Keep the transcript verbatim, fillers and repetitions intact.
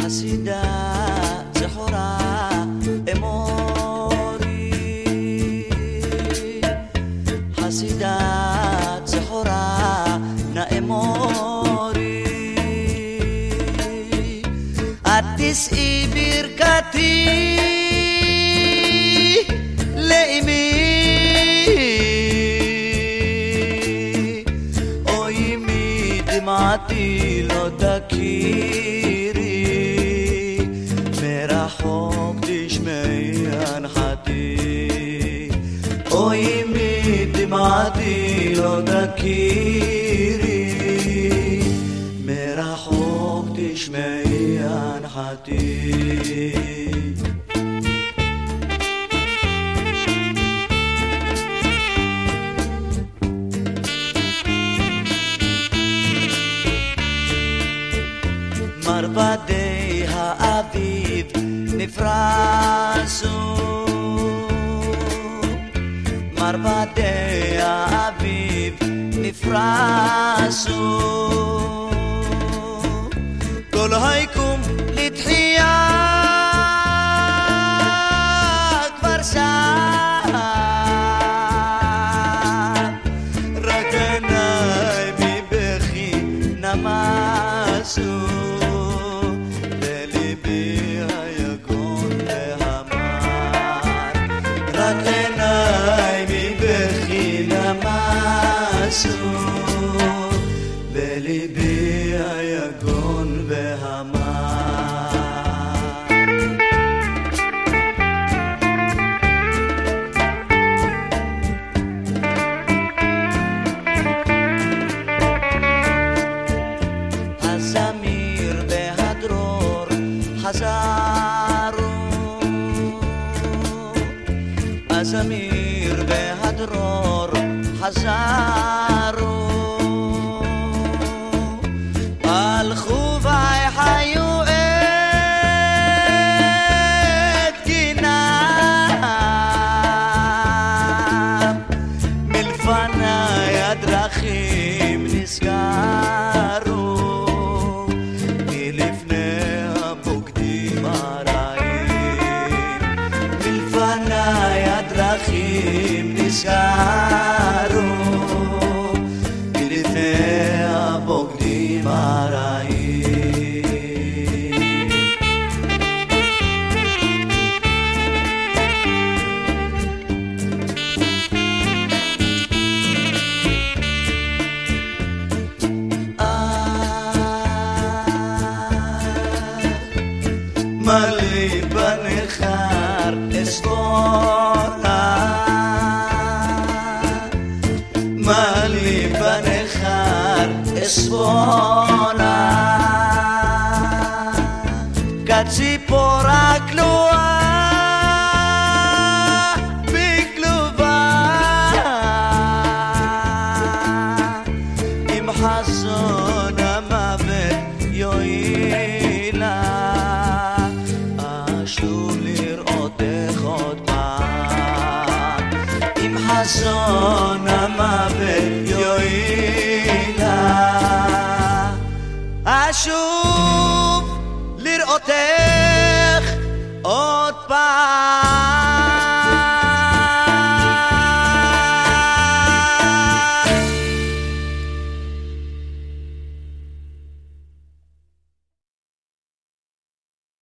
חסידה זכורה אמורי חסידה זכורה נאמורי את תשאי ברכתי לאמי אוי מדמעתי לא תכירי מרחוק תשמעי אנחתי אוי מדמעתי לא תכירי מרחוק תשמעי אנחתי מרבדי האביב נפרסו מרבדי האביב נפרסו כל היקום לתחייה כבר שם רק עיניי מבכי נמסו בליבי היגון והמר הזמיר והדרור חזרו הזמיר והדרור חזרו הלכו והחיו את גינם מלפני הדרכים נסגרו מלפני הבוגדים הרעים מלפני הדרכים נסגרו מלפני הבוגדים הרעים מלי בנחר אסבונה מלי בנחר אסבונה כציפורה כלואה בכלובה עם חזון המוות יועילה אשוב לראותך עוד פעם עם חזון המוות יועילה אשוב לראותך